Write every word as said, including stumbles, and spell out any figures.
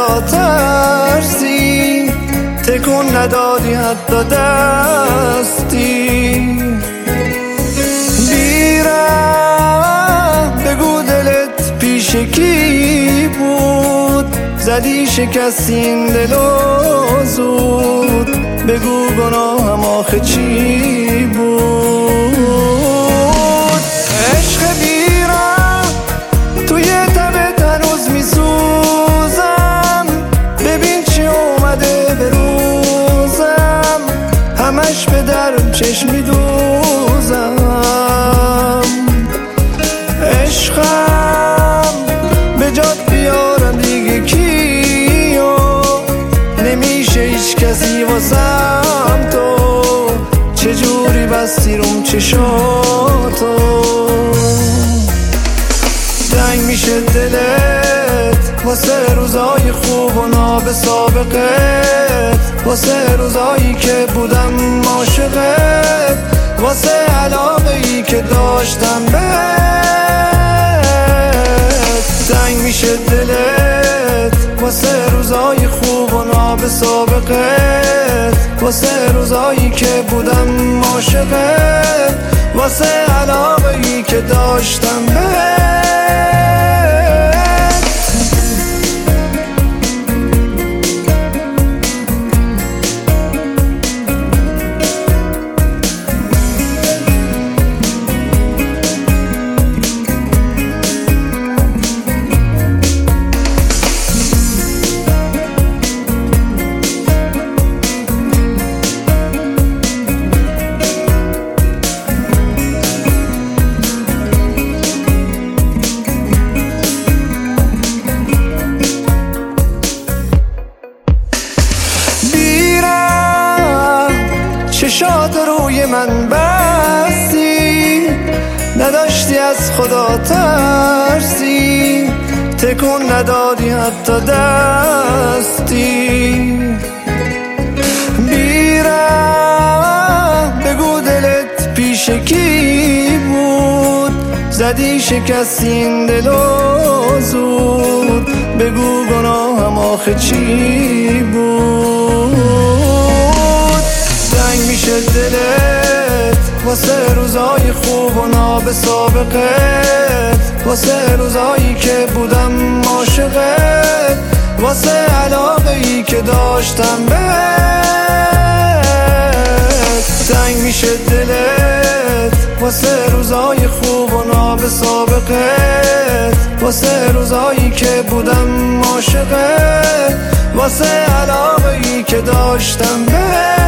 خدا ترسی، تکون ندادی حتی دستی. بیرم بگو دلت پیش کی بود، زدی شکستی این دلو زود، بگو گناهم آخه چی بود. عشق بیرم توی تبت هنوز میسوزم، ببین چی اومده به روزم، همش به درم چشم میدوزم. عشقم به جات بیارم دیگه کیو، نمیشه هیچ کسی واسم تو، چجوری بستی روم چشاتو. تنگ میشه دلت واسه روزای خوب و ناب سابقت، واسه روزایی که بودم عاشقت، واسه علاقه‌ای که داشتم بهت. تنگ میشه دلت واسه روزای خوب و ناب سابقت، واسه روزایی که بودم عاشقت، واسه علاقه‌ای که داشتم بهت. چشات روی من بستی، نداشتی از خدا ترسی، تکون ندادی حتی دستی. بیرم بگو دلت پیش کی بود، زدی شکستی این دلو زود، بگو گناهم آخه چی بود. تنگ میشه دلت واسه روزای خوب و ناب سابقت، واسه روزایی که بودم عاشقت، واسه علاقه‌ای که داشتم بهت. تنگ میشه دلت واسه روزای خوب و ناب سابقت، واسه روزایی که بودم عاشقت، واسه علاقه‌ای که داشتم بهت.